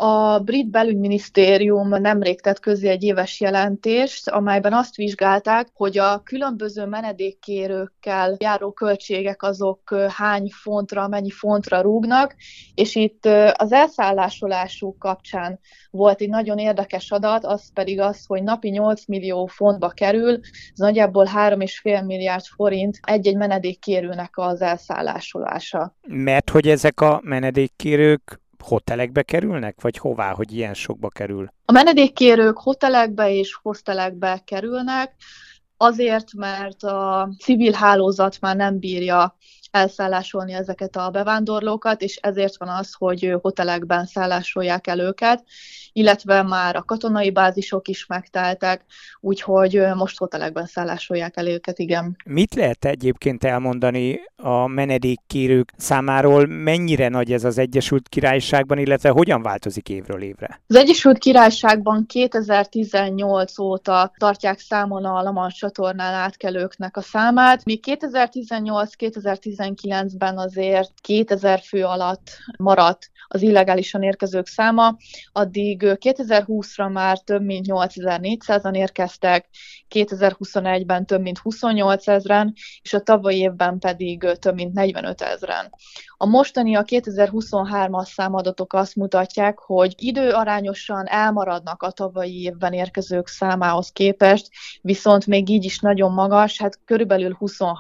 A brit belügyminisztérium nemrég tett közzé egy éves jelentést, amelyben azt vizsgálták, hogy a különböző menedékkérőkkel járó költségek azok mennyi fontra rúgnak, és itt az elszállásolásuk kapcsán volt egy nagyon érdekes adat, az pedig az, hogy napi 8 millió fontba kerül, ez nagyjából 3,5 milliárd forint egy-egy menedékkérőnek az elszállásolása. Mert hogy ezek a menedékkérők hotelekbe kerülnek, vagy hová, hogy ilyen sokba kerül? A menedékkérők hotelekbe és hostelekbe kerülnek, azért, mert a civil hálózat már nem bírja elszállásolni ezeket a bevándorlókat, és ezért van az, hogy hotelekben szállásolják el őket, illetve már a katonai bázisok is megteltek, úgyhogy most hotelekben szállásolják el őket, igen. Mit lehet egyébként elmondani a menedékkérők számáról, mennyire nagy ez az Egyesült Királyságban, illetve hogyan változik évről évre? Az Egyesült Királyságban 2018 óta tartják számon a La Manche csatornán átkelőknek a számát, míg 2018-2019-ben azért 2000 fő alatt maradt az illegálisan érkezők száma, addig 2020-ra már több mint 8400-an érkeztek, 2021-ben több mint 28 ezren, és a tavalyi évben pedig több mint 45 ezren. A mostani, a 2023-as számadatok azt mutatják, hogy időarányosan elmaradnak a tavalyi évben érkezők számához képest, viszont még így is nagyon magas, hát körülbelül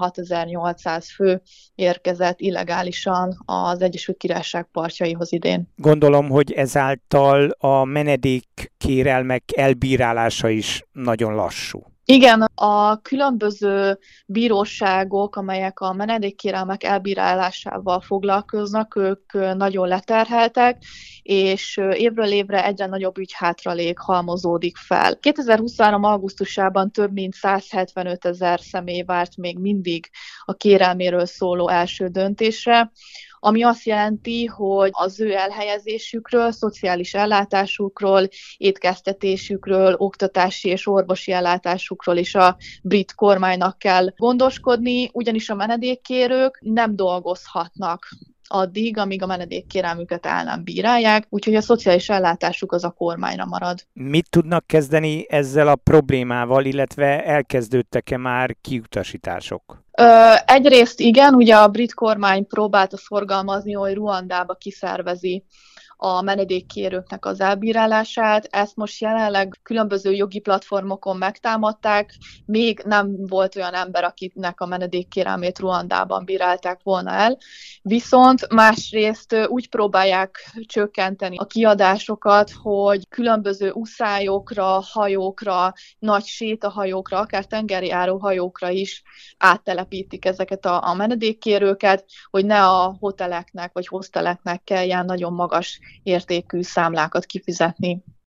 26.800 fő érkezett illegálisan az Egyesült Királyság partjaihoz idén. Gondolom, hogy ezáltal a menedékkérelmek elbírálása is nagyon lassú. Igen, a különböző bíróságok, amelyek a menedékkérelmek elbírálásával foglalkoznak, ők nagyon leterheltek, és évről évre egyre nagyobb ügyhátralék halmozódik fel. 2023. augusztusában több mint 175 000 személy várt még mindig a kérelméről szóló első döntésre, ami azt jelenti, hogy az ő elhelyezésükről, szociális ellátásukról, étkeztetésükről, oktatási és orvosi ellátásukról is a brit kormánynak kell gondoskodni, ugyanis a menedékkérők nem dolgozhatnak addig, amíg a menedékkérelmüket el nem bírálják, úgyhogy a szociális ellátásuk az a kormányra marad. Mit tudnak kezdeni ezzel a problémával, illetve elkezdődtek-e már kiutasítások? Egyrészt igen, ugye a brit kormány próbálta szorgalmazni, hogy Ruandába kiszervezi a menedékkérőknek az elbírálását. Ezt most jelenleg különböző jogi platformokon megtámadták. Még nem volt olyan ember, akinek a menedékkérelmét Ruandában bírálták volna el. Viszont másrészt úgy próbálják csökkenteni a kiadásokat, hogy különböző uszályokra, hajókra, nagy sétahajókra, akár tengerjáró hajókra is áttelepítik ezeket a menedékkérőket, hogy ne a hoteleknek vagy hosteleknek kelljen nagyon magas értékű számlákat kifizetni.